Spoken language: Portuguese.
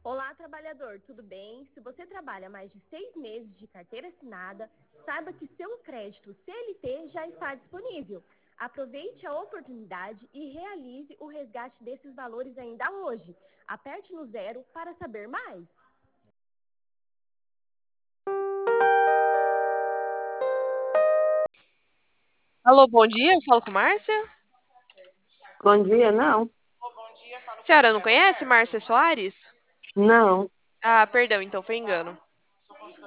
Olá, trabalhador, tudo bem? Se você trabalha mais de 6 meses de carteira assinada, saiba que seu crédito CLT já está disponível. Aproveite a oportunidade e realize o resgate desses valores ainda hoje. Aperte no 0 para saber mais. Alô, bom dia, eu falo com Márcia? Bom dia, não. Senhora não conhece Márcia Soares? Não. Ah, perdão, então foi engano.